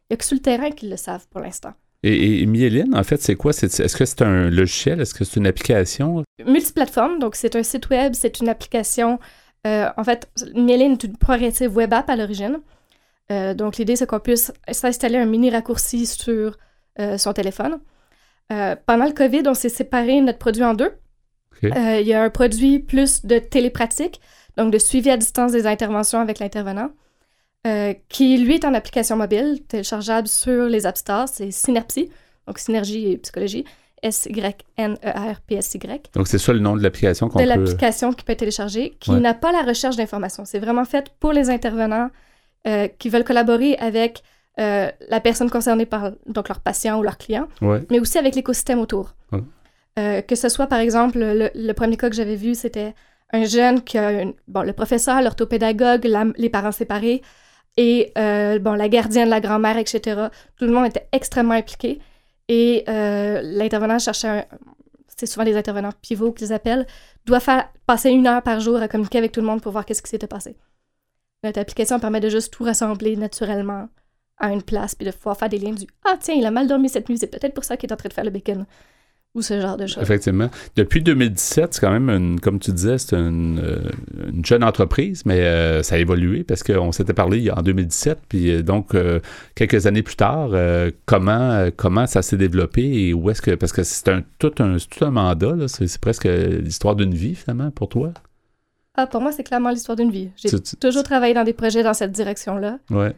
Il n'y a que sur le terrain qu'ils le savent pour l'instant. Et, et Myéline, en fait, c'est quoi? C'est, est-ce que c'est un logiciel? Est-ce que c'est une application? Multiplateforme, donc c'est un site web, c'est une application. Euh, en fait, Myéline est une progressive web app à l'origine. Euh, donc l'idée, c'est qu'on puisse s'installer un mini raccourci sur euh, son téléphone. Euh, pendant le COVID, on s'est séparé notre produit en deux. Okay. Euh, il y a un produit plus de télépratique, donc de suivi à distance des interventions avec l'intervenant, euh, qui, lui, est en application mobile, téléchargeable sur les App Stores. C'est Synerpsy, donc Synergie et Psychologie, S Y N E R P S Y. Donc, c'est ça le nom de l'application qu'on de peut... De l'application qui peut être téléchargée, qui ouais. n'a pas la recherche d'informations. C'est vraiment fait pour les intervenants euh, qui veulent collaborer avec euh, la personne concernée par donc leur patient ou leur client, ouais. mais aussi avec l'écosystème autour. Ouais. Euh, que ce soit, par exemple, le, le premier cas que j'avais vu, c'était un jeune qui a une, bon, le professeur, l'orthopédagogue, la, les parents séparés et euh, bon, la gardienne, la grand-mère, et cetera. Tout le monde était extrêmement impliqué. Et euh, l'intervenant cherchait un... C'est souvent des intervenants pivots qu'ils appellent, doit faire passer une heure par jour à communiquer avec tout le monde pour voir qu'est-ce qui s'était passé. Notre application permet de juste tout rassembler naturellement à une place, puis de pouvoir faire des liens du « Ah, tiens, il a mal dormi cette nuit, c'est peut-être pour ça qu'il est en train de faire le bacon ». Ou ce genre de choses. Effectivement. Depuis deux mille dix-sept, c'est quand même, une, comme tu disais, c'est une, euh, une jeune entreprise, mais euh, ça a évolué parce qu'on s'était parlé en deux mille dix-sept, puis euh, donc, euh, quelques années plus tard, euh, comment, euh, comment ça s'est développé et où est-ce que... Parce que c'est un, tout, un, c'est tout un mandat, là, c'est, c'est presque l'histoire d'une vie, finalement, pour toi. Ah, pour moi, c'est clairement l'histoire d'une vie. J'ai tu, tu, toujours travaillé dans des projets dans cette direction-là. Ouais.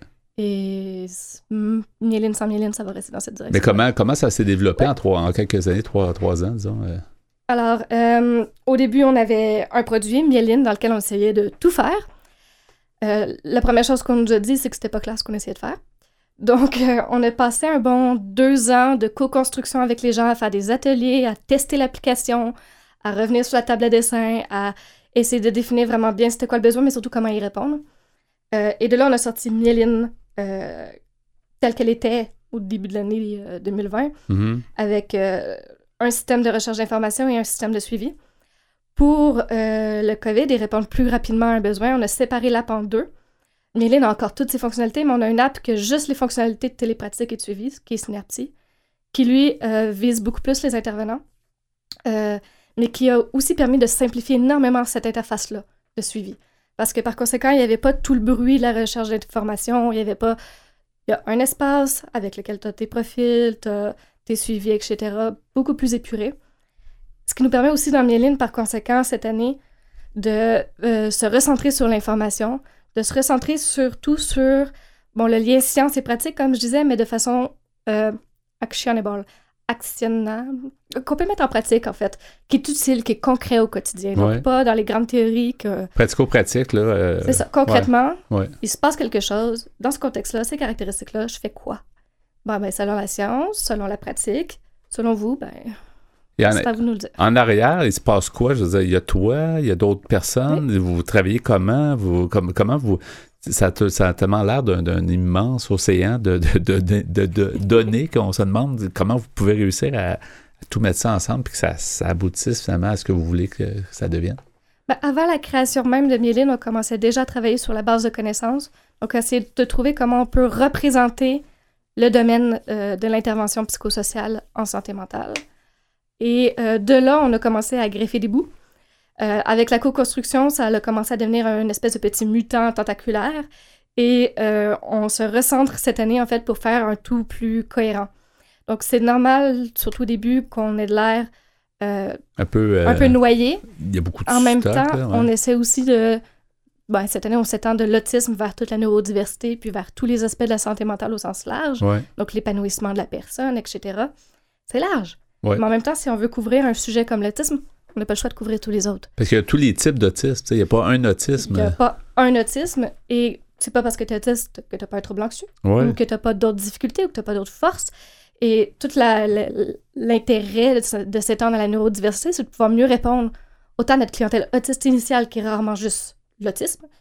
Et Myéline sans Myéline, ça va rester dans cette direction. Mais comment, comment ça s'est développé ouais. en, trois, en quelques années, trois, trois ans, disons? Euh... Alors, euh, au début, on avait un produit, Myéline, dans lequel on essayait de tout faire. Euh, la première chose qu'on nous a dit, c'est que c'était pas clair ce qu'on essayait de faire. Donc, euh, on a passé un bon deux ans de co-construction avec les gens, à faire des ateliers, à tester l'application, à revenir sur la table à dessin, à essayer de définir vraiment bien c'était quoi le besoin, mais surtout comment y répondre. Euh, et de là, on a sorti Myéline euh, telle qu'elle était au début de l'année euh, deux mille vingt, mm-hmm. avec euh, un système de recherche d'informations et un système de suivi. Pour euh, le COVID et répondre plus rapidement à un besoin, on a séparé l'app en deux. Myéline a encore toutes ses fonctionnalités, mais on a une app qui a juste les fonctionnalités de télépratique et de suivi, qui est Synerpsy, qui, lui, euh, vise beaucoup plus les intervenants, euh, mais qui a aussi permis de simplifier énormément cette interface-là de suivi. Parce que, par conséquent, il n'y avait pas tout le bruit de la recherche d'informations, il n'y avait pas... Il y a un espace avec lequel tu as tes profils, tu as tes suivis, et cetera, beaucoup plus épuré. Ce qui nous permet aussi dans Myéline, par conséquent, cette année, de euh, se recentrer sur l'information, de se recentrer surtout sur bon, le lien science et pratique, comme je disais, mais de façon euh, actionable, actionnable, qu'on peut mettre en pratique, en fait, qui est utile, qui est concret au quotidien. Donc, ouais. pas dans les grandes théories que... Pratico-pratique, là. Euh... C'est ça. Concrètement, ouais. Ouais. il se passe quelque chose. Dans ce contexte-là, ces caractéristiques-là, je fais quoi? Bon, ben, selon la science, selon la pratique, selon vous, ben... En, c'est à vous de nous le dire. En arrière, il se passe quoi? Je veux dire, il y a toi, il y a d'autres personnes. Oui. Vous travaillez comment? Vous, comme, comment vous... Ça, te, ça a tellement l'air d'un, d'un immense océan de, de, de, de, de, de données qu'on se demande comment vous pouvez réussir à, à tout mettre ça ensemble et que ça, ça aboutisse finalement à ce que vous voulez que ça devienne. Ben, avant la création même de Myéline, on commençait déjà à travailler sur la base de connaissances. Donc, essayer de trouver comment on peut représenter le domaine euh, de l'intervention psychosociale en santé mentale. Et euh, de là, on a commencé à greffer des bouts. Euh, avec la co-construction, ça a commencé à devenir une espèce de petit mutant tentaculaire. Et euh, on se recentre cette année, en fait, pour faire un tout plus cohérent. Donc, c'est normal, surtout au début, qu'on ait de l'air euh, un, peu, euh, un peu noyé. Il y a beaucoup de En même stock, temps, là, ouais. on essaie aussi de... Ben, cette année, on s'étend de l'autisme vers toute la neurodiversité, puis vers tous les aspects de la santé mentale au sens large. Ouais. Donc, l'épanouissement de la personne, et cetera. C'est large. Ouais. Mais en même temps, si on veut couvrir un sujet comme l'autisme, on n'a pas le choix de couvrir tous les autres. Parce qu'il y a tous les types d'autisme. Il n'y a pas un autisme. Il n'y a pas un autisme. Et c'est pas parce que tu es autiste que tu n'as pas un trouble anxieux, ouais. ou que tu n'as pas d'autres difficultés, ou que tu n'as pas d'autres forces. Et tout la, la, l'intérêt de, de s'étendre à la neurodiversité, c'est de pouvoir mieux répondre autant à notre clientèle autiste initiale, qui est rarement juste l'autisme,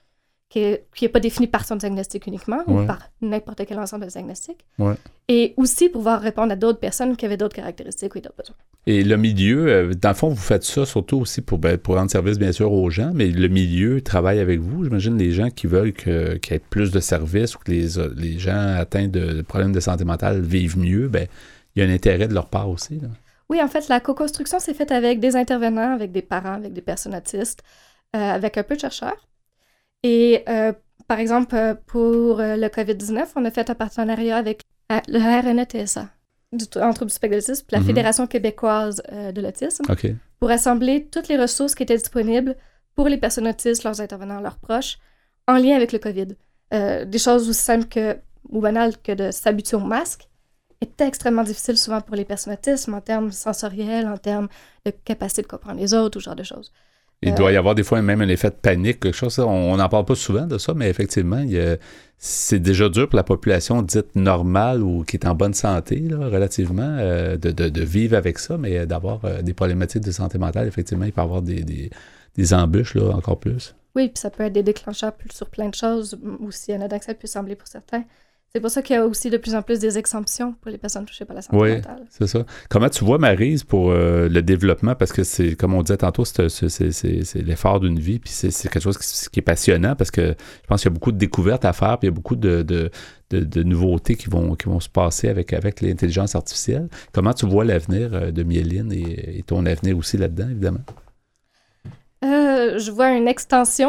qui n'est pas défini par son diagnostic uniquement ouais. ou par n'importe quel ensemble de diagnostics. Ouais. Et aussi pouvoir répondre à d'autres personnes qui avaient d'autres caractéristiques ou d'autres besoins. Et le milieu, euh, dans le fond, vous faites ça surtout aussi pour, ben, pour rendre service, bien sûr, aux gens, mais le milieu travaille avec vous. J'imagine les gens qui veulent que, qu'il y ait plus de services ou que les, les gens atteints de problèmes de santé mentale vivent mieux, ben, il y a un intérêt de leur part aussi, là. Oui, en fait, la co-construction s'est faite avec des intervenants, avec des parents, avec des personnes autistes, euh, avec un peu de chercheurs. Et euh, par exemple, pour le covid dix-neuf, on a fait un partenariat avec le R N E T S A, du trouble du spectre de l'autisme, puis la mm-hmm. Fédération québécoise euh, de l'autisme, okay. pour assembler toutes les ressources qui étaient disponibles pour les personnes autistes, leurs intervenants, leurs proches, en lien avec le COVID. Euh, des choses aussi simples que, ou banales que de s'habituer au masque est extrêmement difficile souvent pour les personnes autistes en termes sensoriels, en termes de capacité de comprendre les autres, ou ce genre de choses. Il euh, doit y avoir des fois même un effet de panique, quelque chose. On n'en parle pas souvent de ça, mais effectivement, il y a, c'est déjà dur pour la population dite normale ou qui est en bonne santé, là, relativement, euh, de, de, de vivre avec ça, mais d'avoir euh, des problématiques de santé mentale, effectivement, il peut y avoir des, des, des embûches, là, encore plus. Oui, puis ça peut être des déclencheurs sur plein de choses, aussi anodin que ça peut sembler pour certains. C'est pour ça qu'il y a aussi de plus en plus des exemptions pour les personnes touchées par la santé oui, mentale. Oui, c'est ça. Comment tu vois, Maryse, pour euh, le développement, parce que c'est, comme on disait tantôt, c'est, c'est, c'est, c'est, c'est l'effort d'une vie, puis c'est, c'est quelque chose qui, qui est passionnant, parce que je pense qu'il y a beaucoup de découvertes à faire, puis il y a beaucoup de, de, de, de nouveautés qui vont, qui vont se passer avec, avec l'intelligence artificielle. Comment tu vois l'avenir de Myeline et, et ton avenir aussi là-dedans, évidemment? Euh, je vois une extension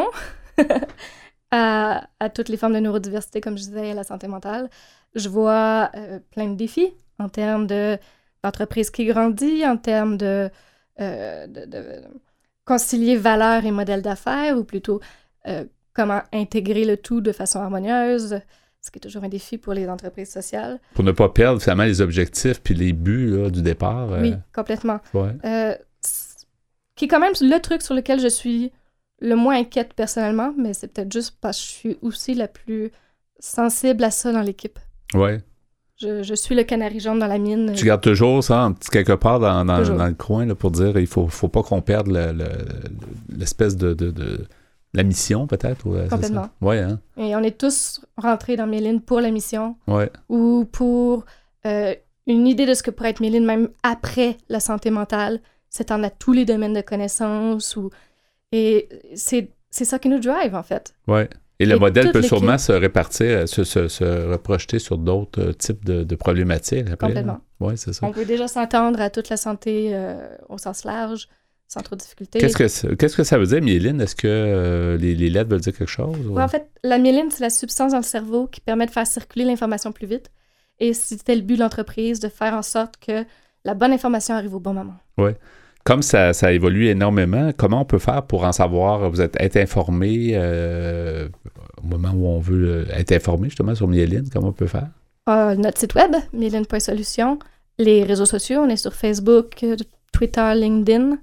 À, à toutes les formes de neurodiversité, comme je disais, à la santé mentale. Je vois euh, plein de défis en termes de, d'entreprise qui grandit, en termes de, euh, de, de concilier valeurs et modèles d'affaires, ou plutôt euh, comment intégrer le tout de façon harmonieuse, ce qui est toujours un défi pour les entreprises sociales. Pour ne pas perdre finalement les objectifs puis les buts là, du départ. Euh... Oui, complètement. Ouais. Euh, qui est quand même le truc sur lequel je suis le moins inquiète personnellement, mais c'est peut-être juste parce que je suis aussi la plus sensible à ça dans l'équipe. Oui. Je, je suis le canari jaune dans la mine. Tu gardes toujours ça en petit quelque part dans, dans, dans le coin là, pour dire il faut, faut pas qu'on perde le, le, l'espèce de, de, de la mission peut-être. Ou, complètement. Oui, hein? Et on est tous rentrés dans Myeline pour la mission. Ouais. Ou pour euh, une idée de ce que pourrait être Myeline même après la santé mentale, s'étendre à tous les domaines de connaissances ou... Et c'est, c'est ça qui nous drive, en fait. Oui. Et le Et modèle peut l'équipe... sûrement se répartir, se, se, se reprojeter sur d'autres types de, de problématiques. Après, complètement. Oui, c'est ça. On peut déjà s'entendre à toute la santé euh, au sens large, sans trop de difficultés. Qu'est-ce que, qu'est-ce que ça veut dire, myéline? Est-ce que euh, les, les lettres veulent dire quelque chose? Oui, en fait, la myéline, c'est la substance dans le cerveau qui permet de faire circuler l'information plus vite. Et c'était le but de l'entreprise, de faire en sorte que la bonne information arrive au bon moment. Oui. Comme ça, ça évolue énormément, comment on peut faire pour en savoir, vous êtes, être informé euh, au moment où on veut être informé justement sur Myeline, comment on peut faire? Euh, notre site web, myeline point solutions, les réseaux sociaux, on est sur Facebook, Twitter, LinkedIn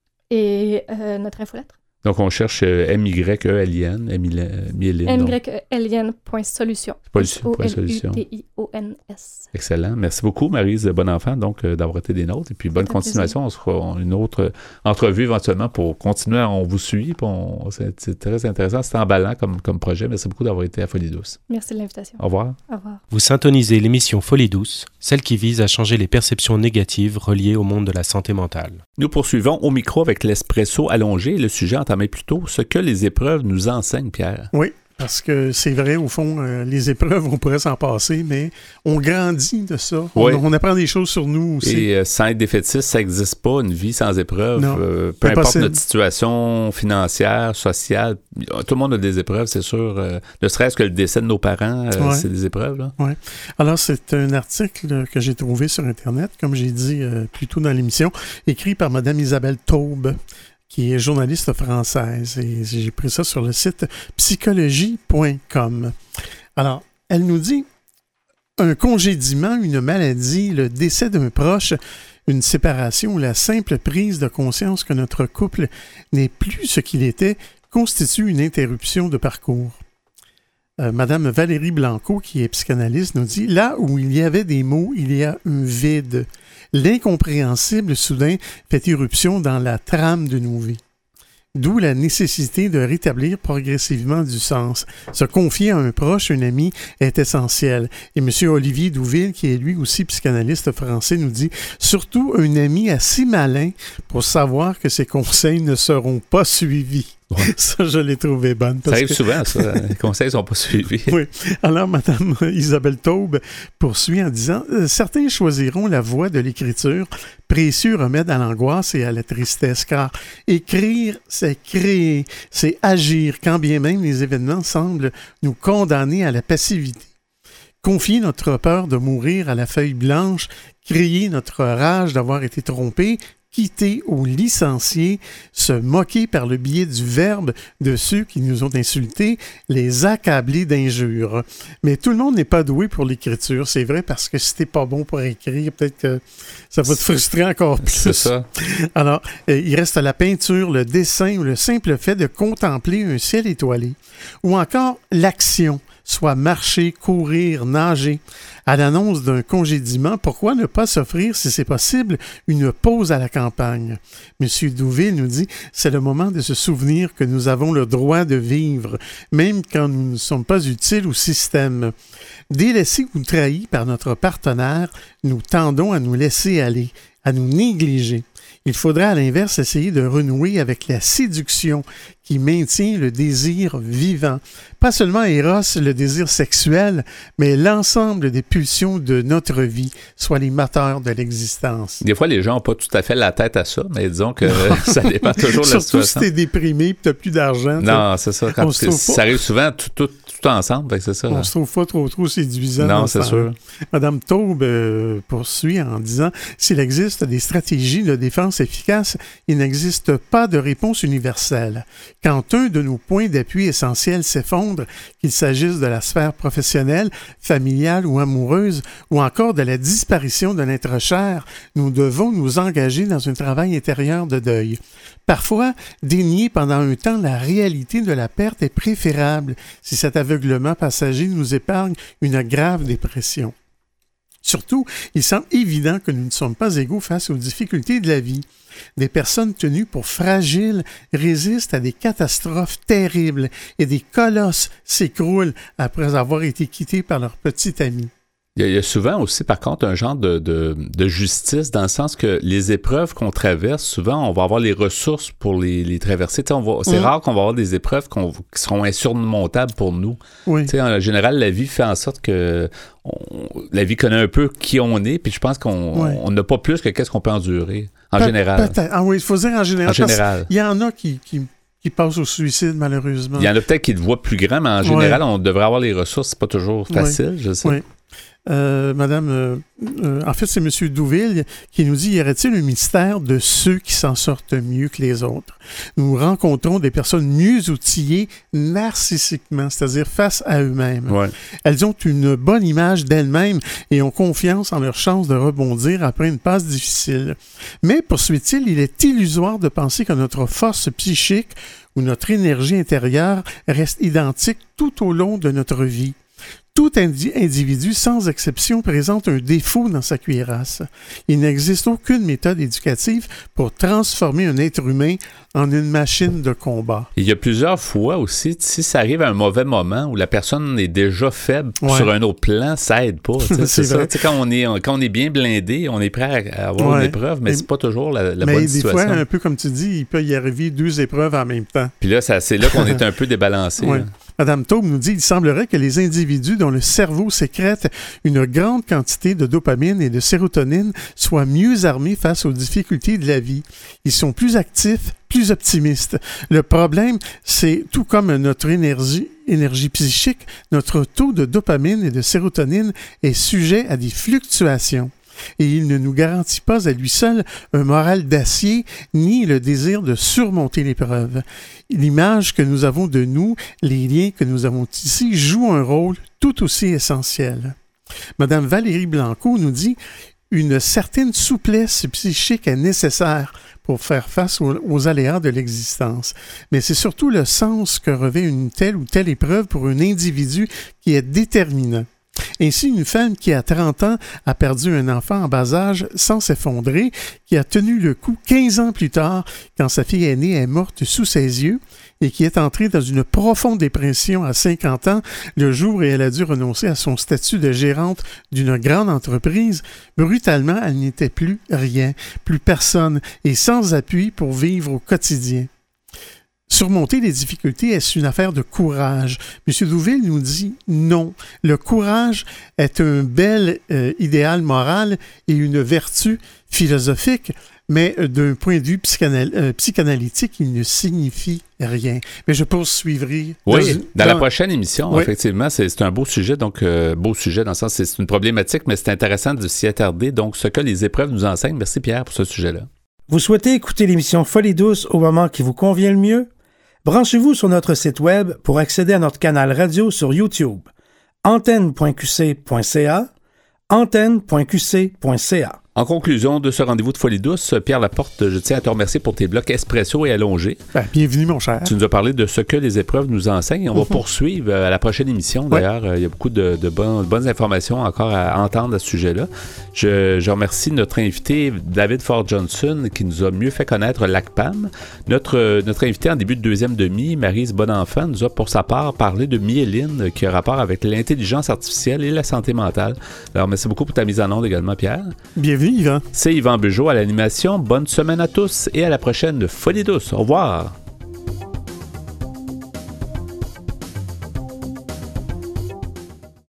et euh, notre infolettre. Donc, on cherche M Y E L I N, Myeline. M Y E L I N point solutions. Solution. O L U T I O N S. Excellent. Merci beaucoup, Maryse Bonenfant, donc, euh, d'avoir été des nôtres. Et puis, bonne continuation. On se fera une autre entrevue éventuellement pour continuer. On vous suit. On, c'est, c'est très intéressant. C'est emballant comme, comme projet. Merci beaucoup d'avoir été à Folie Douce. Merci de l'invitation. Au revoir. Au revoir. Vous syntonisez l'émission Folie Douce, celle qui vise à changer les perceptions négatives reliées au monde de la santé mentale. Nous poursuivons au micro avec l'espresso allongé. Le sujet entamé plus tôt, ce que les épreuves nous enseignent, Pierre. Oui, parce que c'est vrai, au fond, euh, les épreuves, on pourrait s'en passer, mais on grandit de ça. Oui. On, on apprend des choses sur nous aussi. Et euh, sans être défaitiste, ça n'existe pas, une vie sans épreuves. Non, euh, peu importe impossible. notre situation financière, sociale, tout le monde a des épreuves, c'est sûr. Euh, ne serait-ce que le décès de nos parents, euh, ouais. c'est des épreuves. Là. Oui. Alors, c'est un article que j'ai trouvé sur Internet, comme j'ai dit euh, plus tôt dans l'émission, écrit par Mme Isabelle Taube, qui est journaliste française. Et j'ai pris ça sur le site psychologie point com. Alors, elle nous dit « Un congédiement, une maladie, le décès d'un proche, une séparation ou la simple prise de conscience que notre couple n'est plus ce qu'il était constitue une interruption de parcours. » Euh, Madame Valérie Blanco, qui est psychanalyste, nous dit « Là où il y avait des mots, il y a un vide. L'incompréhensible, soudain, fait irruption dans la trame de nos vies. D'où la nécessité de rétablir progressivement du sens. Se confier à un proche, un ami, est essentiel. Et M. Olivier Douville, qui est lui aussi psychanalyste français, nous dit « Surtout un ami assez malin pour savoir que ses conseils ne seront pas suivis. » Ouais. Ça, je l'ai trouvé bonne. Ça arrive que... souvent, ça. Les conseils ne sont pas suivis. Oui. Alors, Mme Isabelle Taube poursuit en disant « Certains choisiront la voie de l'écriture, précieux remède à l'angoisse et à la tristesse, car écrire, c'est créer, c'est agir, quand bien même les événements semblent nous condamner à la passivité. Confier notre peur de mourir à la feuille blanche, crier notre rage d'avoir été trompé, quitter ou licencier, se moquer par le biais du verbe de ceux qui nous ont insultés, les accabler d'injures. » Mais tout le monde n'est pas doué pour l'écriture, c'est vrai, parce que si t'es pas bon pour écrire, peut-être que ça va te frustrer encore plus. C'est ça. Alors, euh, il reste la peinture, le dessin ou le simple fait de contempler un ciel étoilé. Ou encore l'action, soit marcher, courir, nager. À l'annonce d'un congédiement, pourquoi ne pas s'offrir, si c'est possible, une pause à la campagne? M. Douville nous dit « C'est le moment de se souvenir que nous avons le droit de vivre, même quand nous ne sommes pas utiles au système. Délaissés ou trahis par notre partenaire, nous tendons à nous laisser aller, à nous négliger. Il faudrait à l'inverse essayer de renouer avec la séduction qui maintient le désir vivant. Pas seulement Eros, le désir sexuel, mais l'ensemble des pulsions de notre vie, soit les moteurs de l'existence. » Des fois, les gens n'ont pas tout à fait la tête à ça, mais disons que ça dépend toujours de la situation. Surtout si t'es déprimé et tu n'as plus d'argent. Non, c'est ça. Quand ça pas... arrive souvent tout, tout, tout ensemble, c'est ça. On ne se trouve pas trop, trop séduisant. Non, c'est sûr. Mme Taube euh, poursuit en disant « S'il existe des stratégies de défense efficaces, il n'existe pas de réponse universelle. Quand un de nos points d'appui essentiels s'effondre, qu'il s'agisse de la sphère professionnelle, familiale ou amoureuse, ou encore de la disparition de l'être cher, nous devons nous engager dans un travail intérieur de deuil. Parfois, dénier pendant un temps la réalité de la perte est préférable si cet aveuglement passager nous épargne une grave dépression. Surtout, il semble évident que nous ne sommes pas égaux face aux difficultés de la vie. Des personnes tenues pour fragiles résistent à des catastrophes terribles et des colosses s'écroulent après avoir été quittés par leur petit ami. Il y, a, il y a souvent aussi, par contre, un genre de, de, de justice, dans le sens que les épreuves qu'on traverse, souvent, on va avoir les ressources pour les, les traverser. On va, c'est mmh. rare qu'on va avoir des épreuves qu'on, qui seront insurmontables pour nous. Oui. En général, la vie fait en sorte que on, la vie connaît un peu qui on est, puis je pense qu'on oui. on n'a pas plus que qu'est-ce qu'on peut endurer, en Pe- général. Peut-être. Ah oui, il faut dire en général. En général. Il y en a qui... qui... qui passent au suicide, malheureusement. Il y en a peut-être qui le voient plus grand, mais en général, ouais. on devrait avoir les ressources. C'est pas toujours facile, oui. je sais. Oui. Euh, Madame, euh, euh, en fait, c'est M. Douville qui nous dit « Y aurait-il un mystère de ceux qui s'en sortent mieux que les autres? Nous rencontrons des personnes mieux outillées narcissiquement, c'est-à-dire face à eux-mêmes. Ouais. Elles ont une bonne image d'elles-mêmes et ont confiance en leur chance de rebondir après une passe difficile. Mais, poursuit-il, il est illusoire de penser que notre force psychique ou notre énergie intérieure reste identique tout au long de notre vie. Tout indi- individu, sans exception, présente un défaut dans sa cuirasse. Il n'existe aucune méthode éducative pour transformer un être humain en une machine de combat. Il y a plusieurs fois aussi, si ça arrive à un mauvais moment où la personne est déjà faible ouais. sur un autre plan, ça aide pas. c'est c'est ça. Vrai. Quand on est quand on est bien blindé, on est prêt à avoir ouais. une épreuve, mais, mais c'est pas toujours la, la mais bonne des situation. Fois, un peu comme tu dis, il peut y arriver deux épreuves en même temps. Puis là, ça, c'est là qu'on est un peu débalancé. Ouais. Madame Taube nous dit « Il semblerait que les individus dont le cerveau sécrète une grande quantité de dopamine et de sérotonine soient mieux armés face aux difficultés de la vie. Ils sont plus actifs, plus optimistes. Le problème, c'est tout comme notre énergie, énergie psychique, notre taux de dopamine et de sérotonine est sujet à des fluctuations. Et il ne nous garantit pas à lui seul un moral d'acier ni le désir de surmonter l'épreuve. L'image que nous avons de nous, les liens que nous avons tissés jouent un rôle tout aussi essentiel. Madame Valérie Blanco nous dit « Une certaine souplesse psychique est nécessaire pour faire face aux, aux aléas de l'existence. Mais c'est surtout le sens que revêt une telle ou telle épreuve pour un individu qui est déterminant. Ainsi, une femme qui a trente ans a perdu un enfant en bas âge sans s'effondrer, qui a tenu le coup quinze ans plus tard quand sa fille aînée est morte sous ses yeux et qui est entrée dans une profonde dépression à cinquante ans le jour où elle a dû renoncer à son statut de gérante d'une grande entreprise. Brutalement, elle n'était plus rien, plus personne et sans appui pour vivre au quotidien. Surmonter les difficultés, est-ce une affaire de courage? M. Douville nous dit non. Le courage est un bel euh, idéal moral et une vertu philosophique, mais euh, d'un point de vue psychanal- euh, psychanalytique, il ne signifie rien. Mais je poursuivrai. Oui, dans, dans, dans la prochaine émission, oui. effectivement, c'est, c'est un beau sujet, donc euh, beau sujet dans le sens, c'est, c'est une problématique, mais c'est intéressant de s'y attarder. Donc, ce que les épreuves nous enseignent. Merci Pierre pour ce sujet-là. Vous souhaitez écouter l'émission Folie douce au moment qui vous convient le mieux? Branchez-vous sur notre site web pour accéder à notre canal radio sur YouTube. antenne point q c point c a, antenne point q c point c a. En conclusion de ce rendez-vous de Folie douce, Pierre Laporte, je tiens à te remercier pour tes blocs espresso et allongés. Ben, bienvenue, mon cher. Tu nous as parlé de ce que les épreuves nous enseignent. On va poursuivre à la prochaine émission. D'ailleurs, ouais. Il y a beaucoup de, de, bon, de bonnes informations encore à entendre à ce sujet-là. Je, je remercie notre invité, David Ford Johnson, qui nous a mieux fait connaître l'A C P A M. Notre, notre invité en début de deuxième demi, Maryse Bonenfant, nous a pour sa part parlé de myéline, qui a rapport avec l'intelligence artificielle et la santé mentale. Alors, merci beaucoup pour ta mise en onde également, Pierre. Bienvenue, Yvan. C'est Yvan Bugeaud à l'animation. Bonne semaine à tous et à la prochaine Folie douce. Au revoir.